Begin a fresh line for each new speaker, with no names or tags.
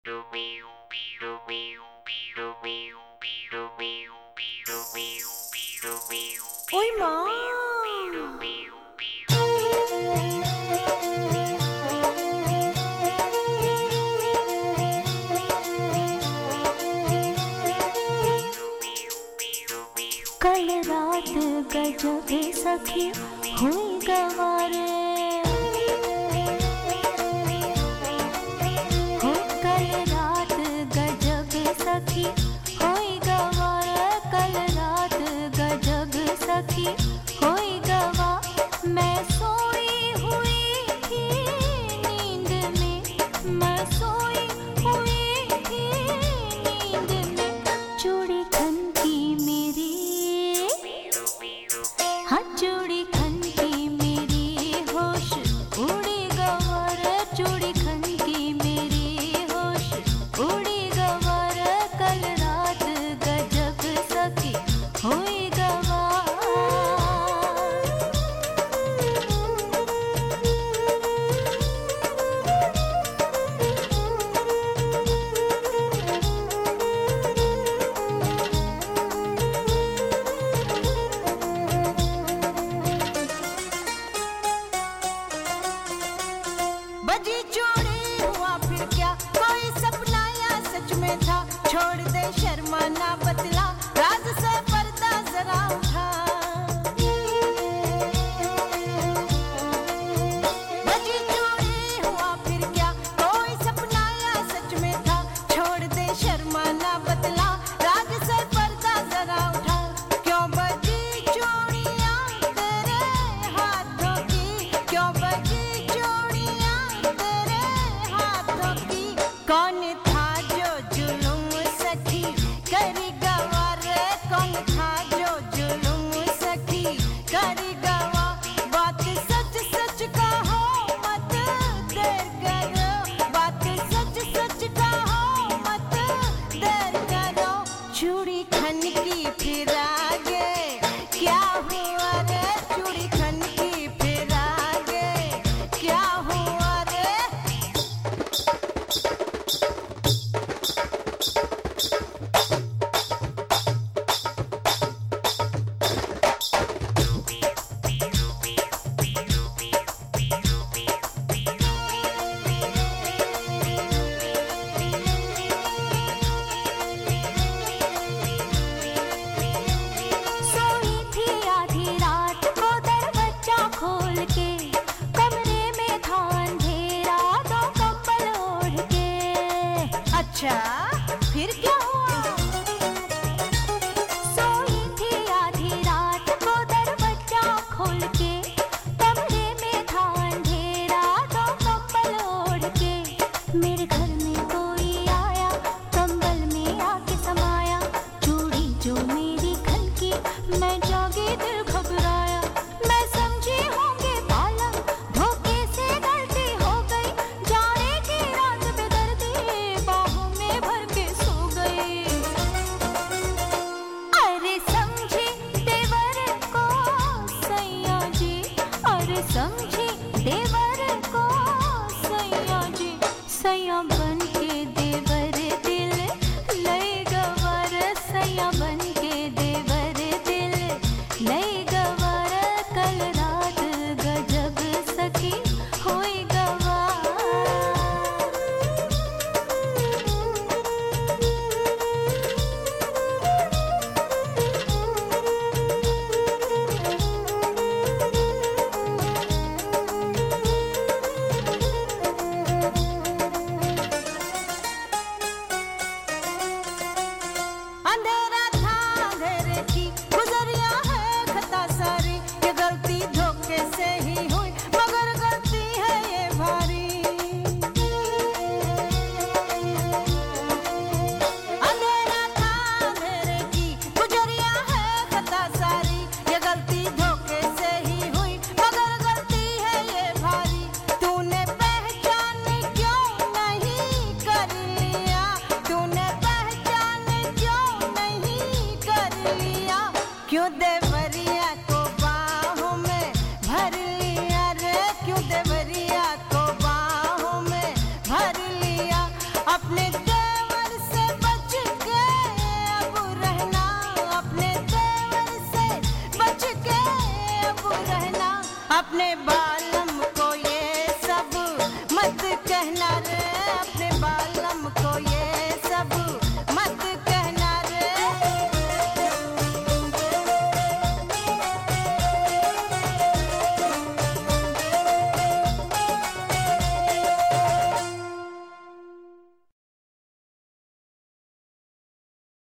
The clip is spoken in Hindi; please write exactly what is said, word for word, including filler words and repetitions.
ओय माँ। कल रात गजब सखी हुई गवारे, हो कल रात गजब सखी हुई गवारे, कल रात गजब सखी हुई गवा। मैं सोई हुई थी नींद में, मैं सोई हुई थी नींद में, चूड़ी खनकी मेरी, हाँ चूड़ी खनकी मेरी, होश उड़ी गवार, चूड़ी खनकी मेरी, होश उड़ी गवार, कल रात गजब सखी हुई गवार। बजी चूड़ी हुआ फिर क्या, कोई सपना या सच में था, छोड़ दे शर्मा ना बतला, राज से पर्दा जरा उठा। बजी चूड़ी हुआ फिर क्या, कोई सपना या सच में था, छोड़ दे शर्मा ना बतला, राज से पर्दा जरा उठा। क्यों बजी चूड़ियां तेरे हाथों की, क्यों बजी चूड़ियां तेरे हाथों की, कौन था जो जुलुम सखी करी गवार, कौन था जो जुलुम सखी करी गवा। बात सच सच कहो मत देर करो, बात सच सच कहो मत देर करो, चूड़ी खनकी फिर आगे क्या हुआ रे, चूड़ी खनकी फिर आगे क्या हुआ रे। सोई थी आधी रात को दरवाजा खोल के, कमरे में था अंधेरा दो कंबल ओढ़ के। अच्छा फिर क्या हुआ? सोई थी आधी रात को दरवाजा खोल के, कमरे में था अंधेरा दो कंबल ओढ़ के। मेरे घर में कोई आया, कंबल में आके समाया, चूड़ी जो मेरी खनकी, मैं जागी दिल घबराया। मैं समझी होंगे पालक, धोखे से गलती हो गई, जाने की रात बेदर्दी बाहों में भर के सो गई। अरे समझी देवर को सैया जी, अरे समझी देवर को सैया जी, सैया बन के देवर